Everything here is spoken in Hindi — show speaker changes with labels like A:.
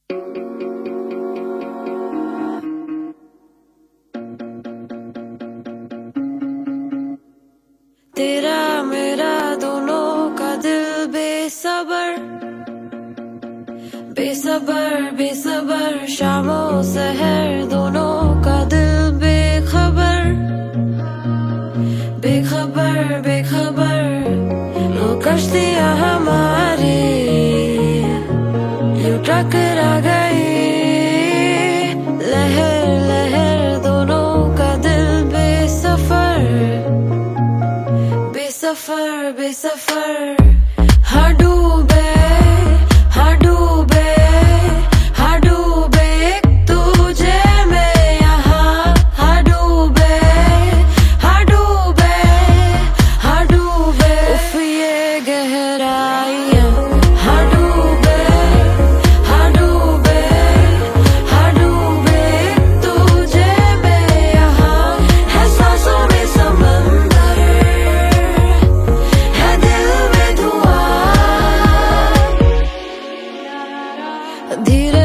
A: तेरा मेरा दोनों का दिल बेसबर बेसबर बेसबर, शामों सहर दोनों का दिल बेखबर बेखबर बेखबर। वो कश्तियाँ हमारी यूं टकरा गई, लहर लहर दोनों का दिल बेसफर बेसफर बेसफर। हाँ डूबे हाँ डूबे हाँ डूबे एक तुझे में यहाँ। हाँ डूबे हाँ डूबे हाँ डूबे उफ ये गहराइयाँ। हाँ डूबे हाँ डूबे हाँ डूबे एक तुझे में यहाँ। है सांसों में समंदर, है दिल में धुआं। धीरे